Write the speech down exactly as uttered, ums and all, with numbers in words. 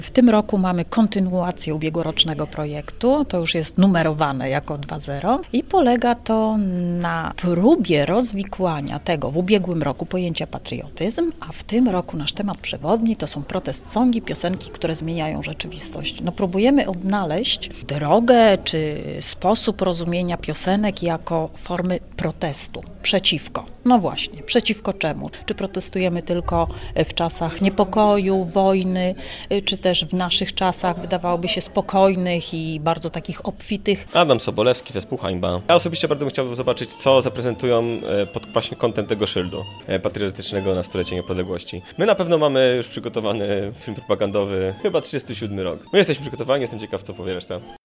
W tym roku mamy kontynuację ubiegłorocznego projektu, to już jest numerowane jako dwa zero i polega to na próbie rozwikłania tego w ubiegłym roku pojęcia patriotyzm, a w tym roku nasz temat przewodni to są protest songi, piosenki, które zmieniają rzeczywistość. No, próbujemy odnaleźć drogę czy sposób rozumienia piosenek jako formy protestu przeciwko. No właśnie, przeciwko czemu? Czy protestujemy tylko w czasach niepokoju, wojny, czy też w naszych czasach wydawałoby się spokojnych i bardzo takich obfitych? Adam Sobolewski, zespół Hańba. Ja osobiście bardzo bym chciał zobaczyć, co zaprezentują pod właśnie kątem tego szyldu patriotycznego na stulecie niepodległości. My na pewno mamy już przygotowany film propagandowy, chyba trzydziesty siódmy rok. My jesteśmy przygotowani, jestem ciekaw, co powie reszta.